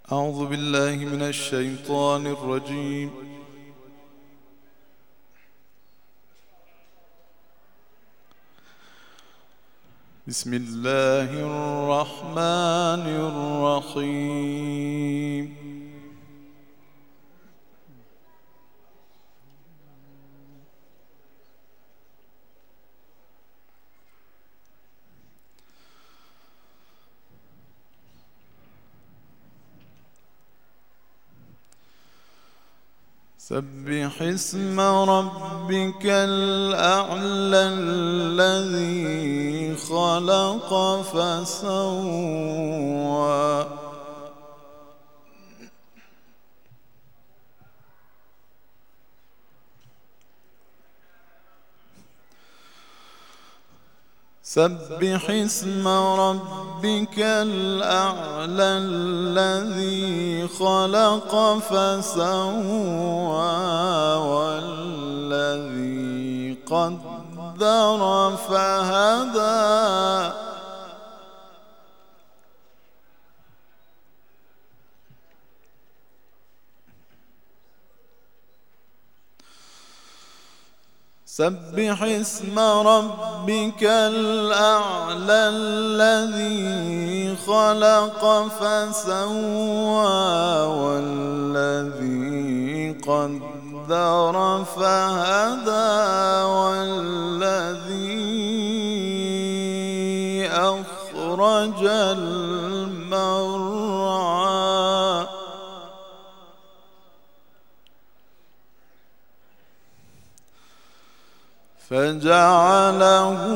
أعوذ بالله من الشيطان الرجيم. بسم الله الرحمن الرحيم. سبح اسم ربك الأعلى الذي خلق فسوى سبح اسم ربك الأعلى الذي خلق فسوى والذي قدر فهدى سبح اسم ربك الأعلى الذي خلق فسوى والذي قدر فهدى والذي أخرج المرعى فجعله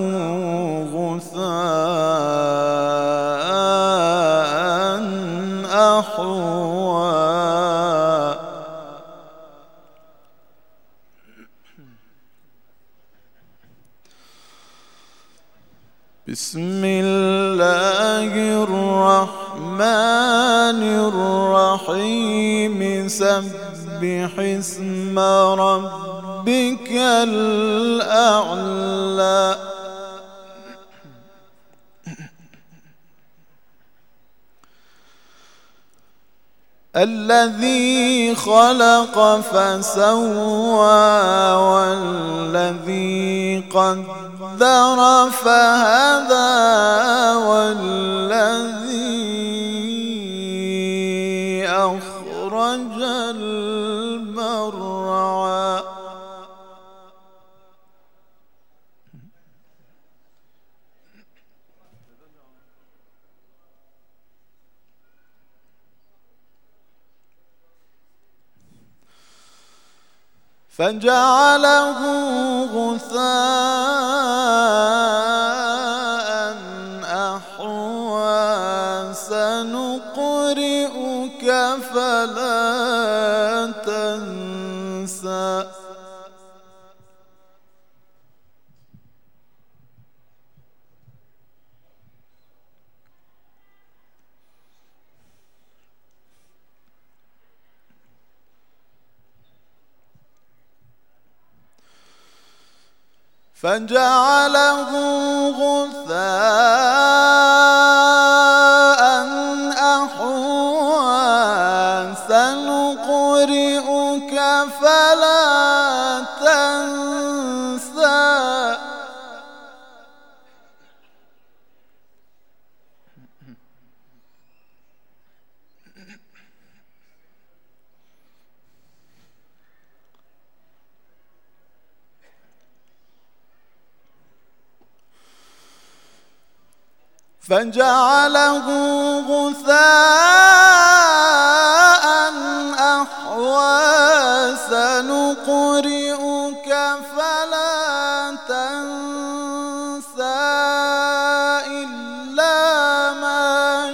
غثاء أحوى بسم الله الرحمن الرحيم سبح اسم ربك الأعلى الذي خلق فسوى والذي قدر فهدى والذي أخرج المرعى فجعله غثاء أحوى سنقرئك فلا تنسى فجعله غثاء أحوى سنقرئك فلا تنسى فجعله غثاء أحوى سنقرئك فلا تنسى إلا ما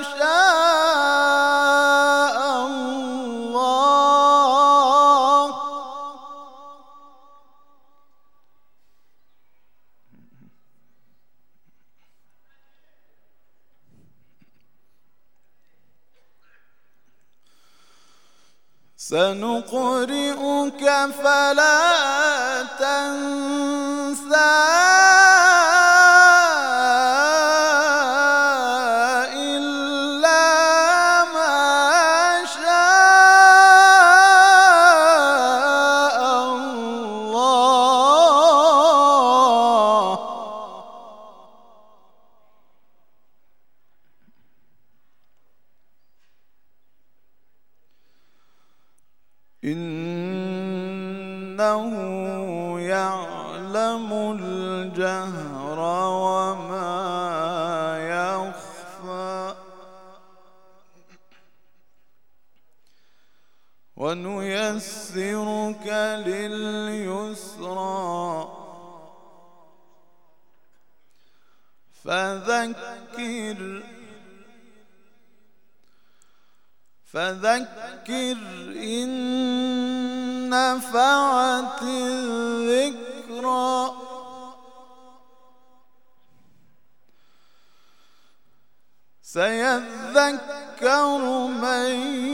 شاء الله سنقرئك فلا تنسى إلا ما إنه يعلم الجهر وما يخفى ونيسرك لليسرى فذكر إن نفعت الذكرى سيذكر من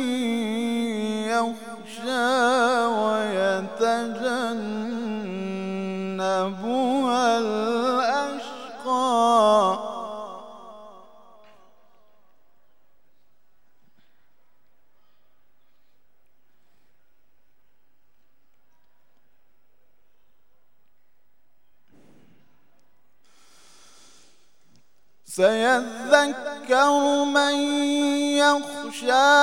يخشى ويتجنبها الأشقى سيذكر من يخشى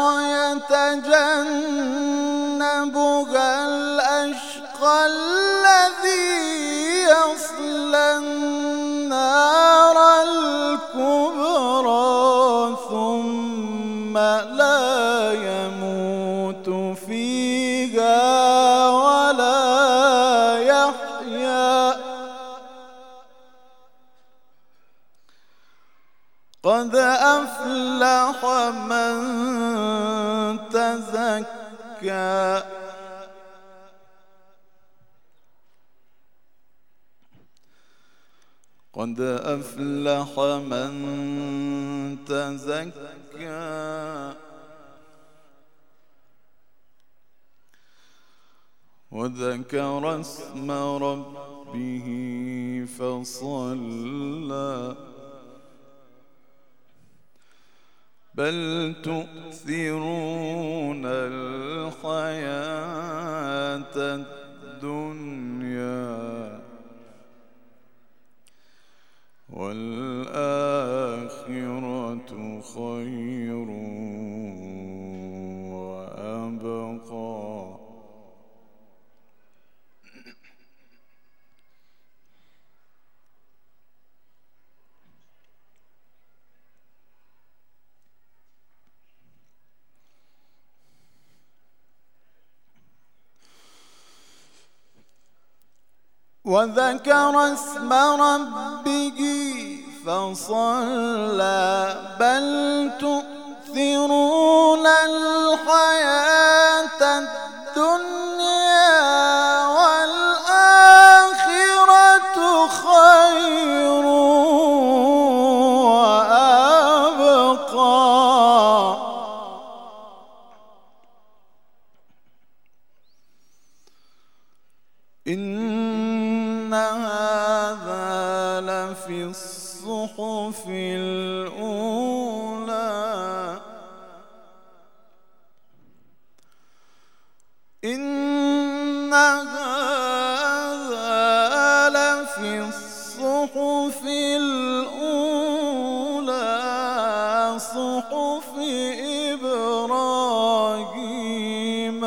ويتجنبها الأشقى الذي يصلى النار الكبرى ثم لا يموت فيها ولا يحيا قد أفلح من تزكى قد أفلح من تزكى وذكر اسم ربه فصلى بل تؤثرون الحياة الدنيا والآخرة خير وأبقى وذكر اسم ربه فصلى بل تؤثرون الحياة الدنيا والآخرة خير وأبقى إن هذا لفي الصحف الأولى إن هذا لفي الصحف الأولى صحف إبراهيم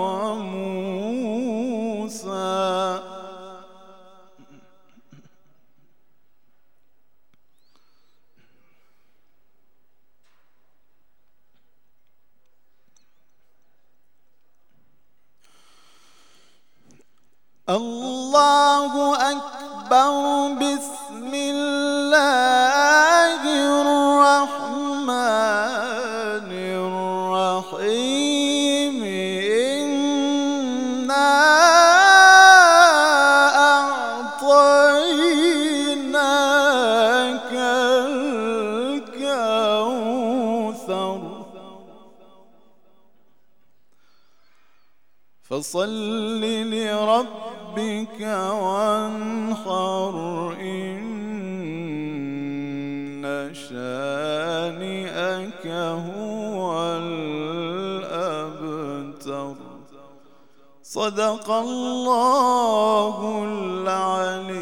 وموسى الله أكبر بسم الله الرحمن الرحيم إنا أعطيناك الكوثر فصل لربك وانحر إن شانئك هو الأبتر صدق الله العلي